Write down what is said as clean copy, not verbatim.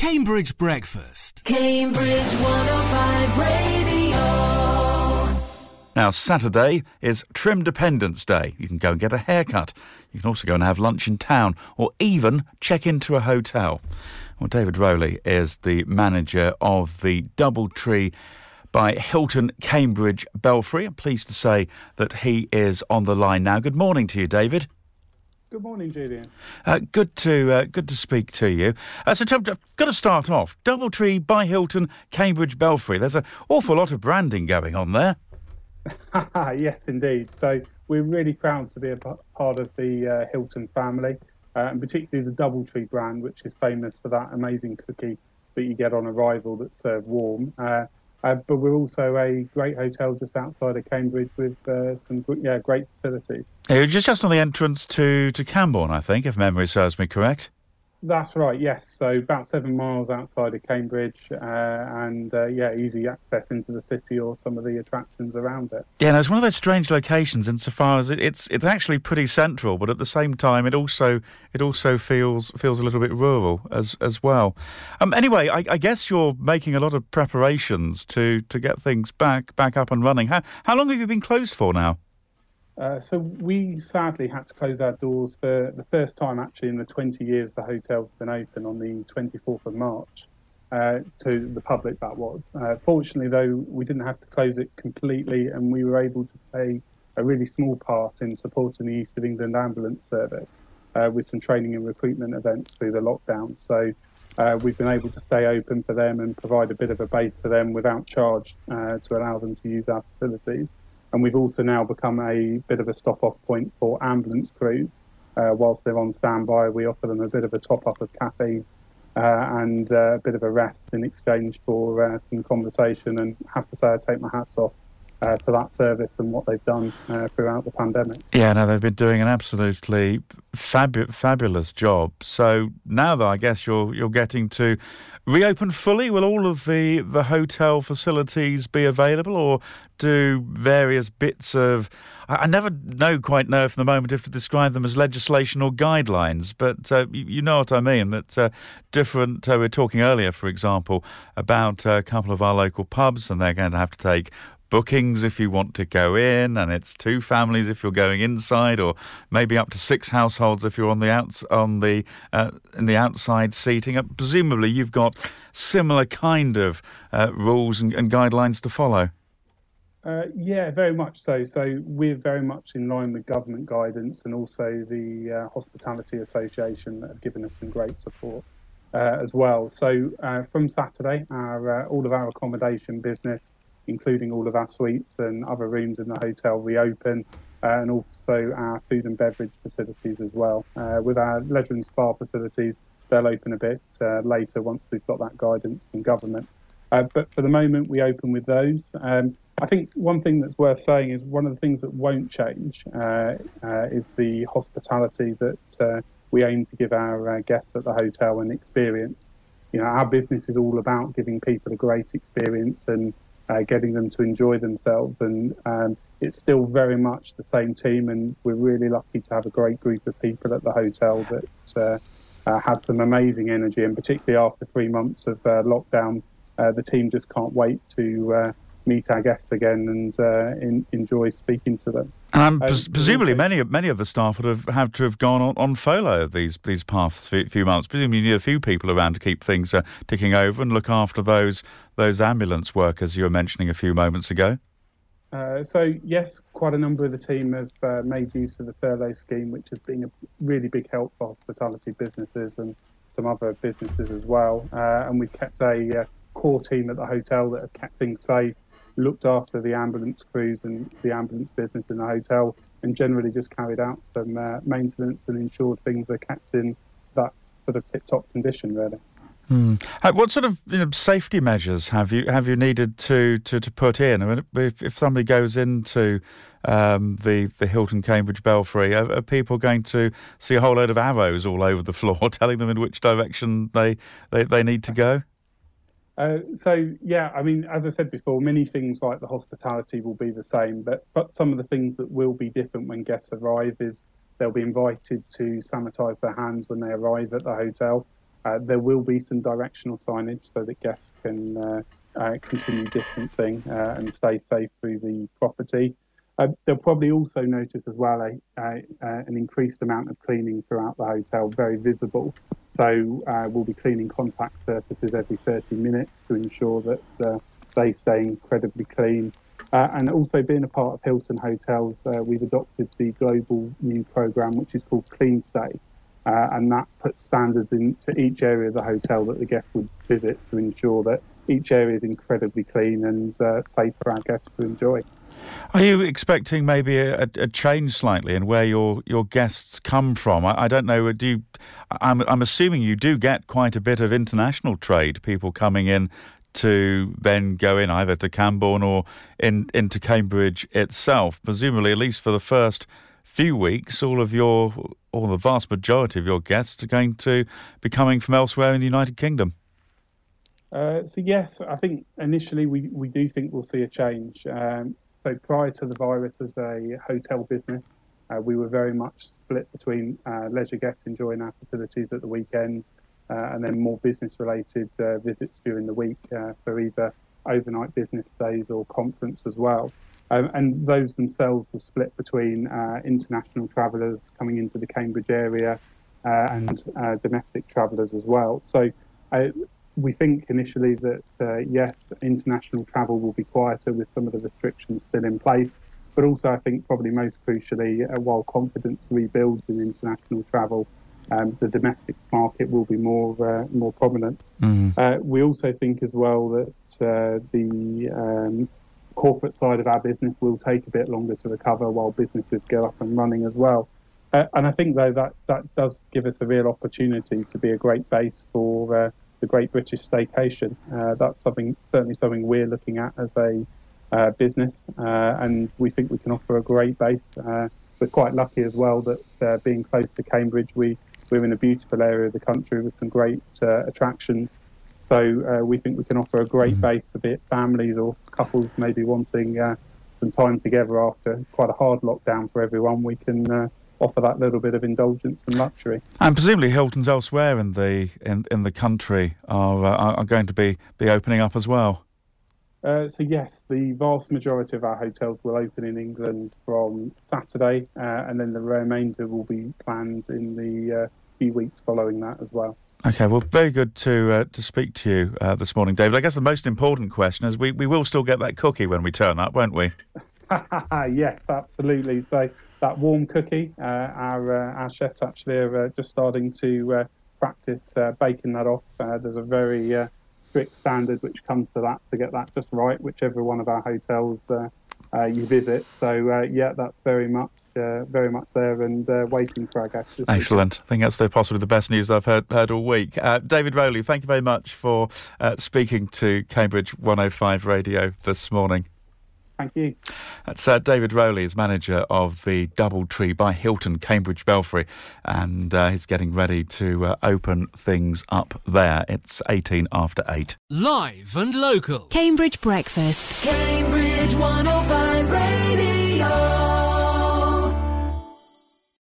Cambridge Breakfast. Cambridge 105 Radio. Now, Saturday is Trimdependence Day. You can go and get a haircut. You can also go and have lunch in town or even check into a hotel. Well, David Rowley is the manager of the Doubletree by Hilton Cambridge Belfry. I'm pleased to say that he is on the line now. Good morning to you, David. Good morning, Julian. Good to speak to you. So, I've got to start off. Doubletree by Hilton Cambridge Belfry. There's an awful lot of branding going on there. Yes, indeed. So we're really proud to be a part of the Hilton family, and particularly the Doubletree brand, which is famous for that amazing cookie that you get on arrival that's served warm. But we're also a great hotel just outside of Cambridge with some great facilities. You're just on the entrance to Camborne, I think, if memory serves me correct. That's right, yes. So about 7 miles outside of Cambridge, and easy access into the city or some of the attractions around it. Yeah, no, it's one of those strange locations insofar as it's actually pretty central, but at the same time it also feels a little bit rural as well. Anyway, I guess you're making a lot of preparations to get things back up and running. How long have you been closed for now? So we sadly had to close our doors for the first time actually in the 20 years the hotel's been open on the 24th of March to the public, that was. Fortunately, though, we didn't have to close it completely and we were able to play a really small part in supporting the East of England Ambulance Service with some training and recruitment events through the lockdown. So we've been able to stay open for them and provide a bit of a base for them without charge to allow them to use our facilities. And we've also now become a bit of a stop-off point for ambulance crews. Whilst they're on standby, we offer them a bit of a top-up of caffeine and a bit of a rest in exchange for some conversation. And I have to say I take my hats off to that service and what they've done throughout the pandemic. Yeah, no, they've been doing an absolutely fabulous job. So now, though, I guess you're getting to reopen fully. Will all of the hotel facilities be available, or do various bits of... I never quite know if, for the moment, if to describe them as legislation or guidelines, but you know what I mean, that different... we were talking earlier, for example, about a couple of our local pubs, and they're going to have to take bookings if you want to go in, and it's 2 families if you're going inside, or maybe up to 6 households if you're on the in the outside seating. Presumably, you've got similar kind of rules and guidelines to follow. Yeah, very much so. So we're very much in line with government guidance and also the Hospitality Association that have given us some great support as well. So from Saturday, all of our accommodation business, including all of our suites and other rooms in the hotel, reopen, and also our food and beverage facilities as well. With our leisure and spa facilities, they'll open a bit later once we've got that guidance from government. But for the moment, we open with those. I think one thing that's worth saying is one of the things that won't change is the hospitality that we aim to give our guests at the hotel and experience. You know, our business is all about giving people a great experience and getting them to enjoy themselves, and it's still very much the same team, and we're really lucky to have a great group of people at the hotel that have some amazing energy, and particularly after 3 months of lockdown, the team just can't wait to meet our guests again and enjoy speaking to them. And presumably many of the staff would have to have gone on furlough these past few months. Presumably you need a few people around to keep things ticking over and look after those ambulance workers you were mentioning a few moments ago. So yes, quite a number of the team have made use of the furlough scheme, which has been a really big help for hospitality businesses and some other businesses as well. And we've kept a core team at the hotel that have kept things safe, looked after the ambulance crews and the ambulance business in the hotel, and generally just carried out some maintenance and ensured things are kept in that sort of tip-top condition, really. What sort of safety measures have you needed to put in? I mean, if somebody goes into the Hilton Cambridge Belfry, are people going to see a whole load of arrows all over the floor telling them in which direction they need to go? I mean, as I said before, many things like the hospitality will be the same, but some of the things that will be different when guests arrive is they'll be invited to sanitize their hands when they arrive at the hotel. There will be some directional signage so that guests can continue distancing and stay safe through the property. They'll probably also notice as well an increased amount of cleaning throughout the hotel, very visible. So we'll be cleaning contact surfaces every 30 minutes to ensure that they stay incredibly clean. And also being a part of Hilton Hotels, we've adopted the global new programme, which is called Clean Stay. And that puts standards into each area of the hotel that the guests would visit to ensure that each area is incredibly clean and safe for our guests to enjoy. Are you expecting maybe a change slightly in where your guests come from? I don't know. I'm assuming you do get quite a bit of international trade, people coming in to then go in either to Camborne or into Cambridge itself. Presumably, at least for the first few weeks, or the vast majority of your guests are going to be coming from elsewhere in the United Kingdom. So yes, I think initially we do think we'll see a change. So prior to the virus as a hotel business, we were very much split between leisure guests enjoying our facilities at the weekend and then more business-related visits during the week for either overnight business stays or conference as well. And those themselves were split between international travellers coming into the Cambridge area and domestic travellers as well. So we think initially that, yes, international travel will be quieter with some of the restrictions still in place, but also I think probably most crucially, while confidence rebuilds in international travel, the domestic market will be more prominent. Mm-hmm. We also think as well that the corporate side of our business will take a bit longer to recover while businesses go up and running as well. And I think, though, that does give us a real opportunity to be a great base for the Great British Staycation. That's certainly something we're looking at as a business, and we think we can offer a great base. We're quite lucky as well that being close to Cambridge, we're in a beautiful area of the country with some great attractions. So we think we can offer a great base for be it families or couples maybe wanting some time together after quite a hard lockdown for everyone. We can offer that little bit of indulgence and luxury. And presumably Hiltons elsewhere in the country are going to be opening up as well. So yes, the vast majority of our hotels will open in England from Saturday, and then the remainder will be planned in the few weeks following that as well. Okay, well, very good to speak to you this morning, David. I guess the most important question is we will still get that cookie when we turn up, won't we? Yes, absolutely. So that warm cookie, our chefs actually are just starting to practice baking that off. There's a very strict standard which comes to that to get that just right, whichever one of our hotels you visit. So yeah, that's very much there and waiting for our guests. Excellent. I think that's possibly the best news I've heard all week. David Rowley, thank you very much for speaking to Cambridge 105 Radio this morning. Thank you. That's David Rowley, is manager of the Doubletree by Hilton, Cambridge Belfry, and he's getting ready to open things up there. It's 18 after 8. Live and local. Cambridge Breakfast. Cambridge 105 Radio.